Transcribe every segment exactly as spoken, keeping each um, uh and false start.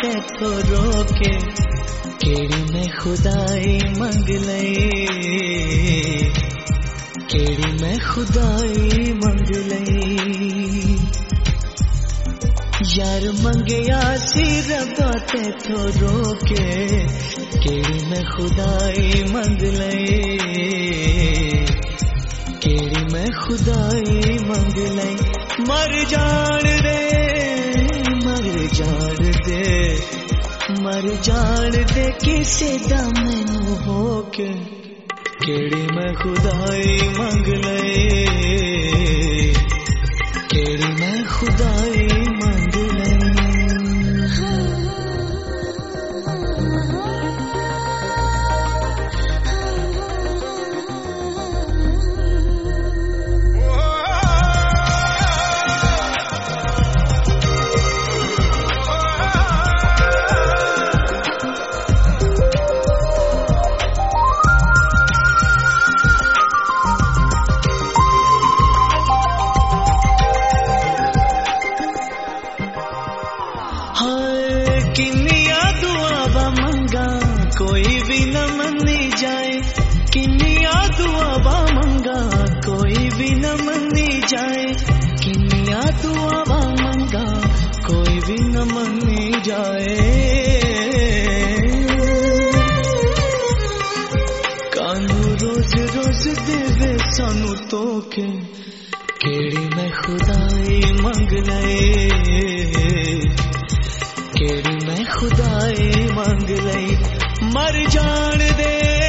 ते तो रोके केड़ी मैं खुदाई मंग लई केड़ी मैं खुदाई मंग लई यार मंगया सी रब्बा ते तो रोके केड़ी मैं खुदाई मंग लई केड़ी मैं खुदाई मंग लई मर जान दे मर जान दे मर जान दे किसे दा मैनू होके केड़ी मैं खुदाई मंग लई केड़ी मैं खुदाई मंग लई किन्निया दुआवा मंगा कोई भी न मन्नी जाए किन्निया दुआवा मंगा कोई भी न मन्नी जाए किन्निया दुआवा मंगा कोई भी न मन्नी जाए कानू रोज रोज देवे सानू तोके केड़ी मैं खुदाई मंग लई केड़ी मैं खुदाई मंग लई मर जान दे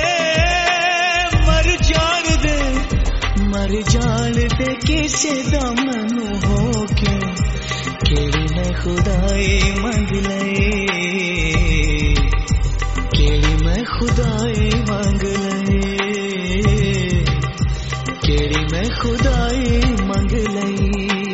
मर जान दे मर जान दे किसे दा मैनू होके केड़ी मैं खुदाई मंग लई केड़ी मैं खुदाई मंग लई केड़ी मैं खुदाई मंग लई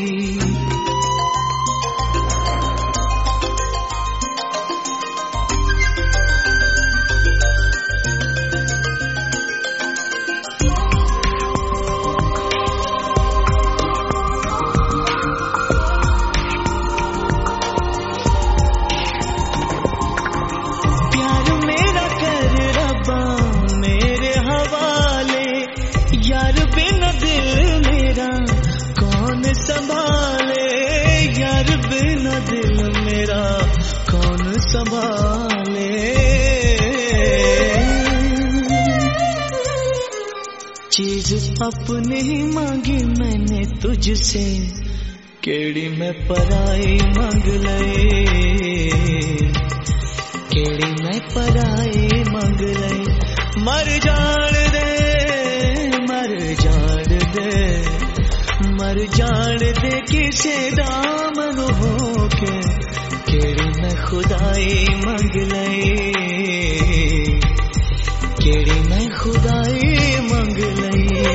यार बिना दिल मेरा कौन संभाले यार बिना दिल मेरा कौन संभाले चीज अपने ही मांगी मैंने तुझसे केड़ी मैं पराई मांग लई केड़ी मैं पराई मांग लई मर जान दे मर जान दे मर जान दे किसे दामन होके केड़ी मैं खुदाई मंग लई केड़ी मैं खुदाई मंग लई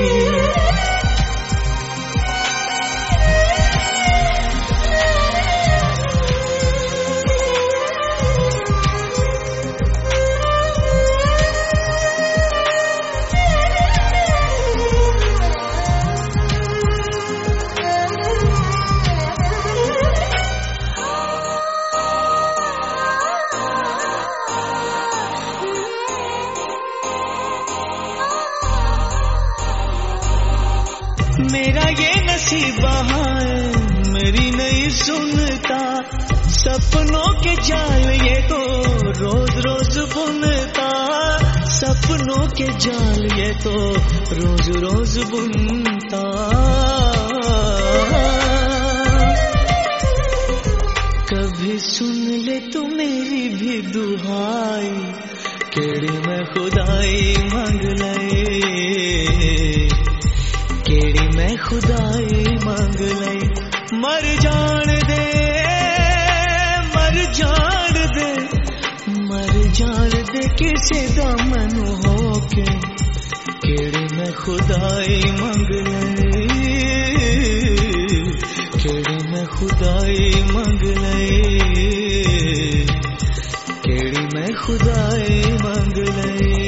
मेरा ये नसीबा है मेरी नहीं सुनता सपनों के जाल ये तो रोज रोज बुनता सपनों के जाल ये तो रोज रोज बुनता कभी सुन ले तू मेरी भी दुहाई केड़ी मैं खुदाई मंग लई केड़ी मैं खुदाई मंग लई मर जान दे मर जान दे मर जान दे किसे दा मैनू होके केड़ी मैं खुदाई मंग लई केड़ी मैं खुदाई मंग लई केड़ी मैं खुदाई मंग लई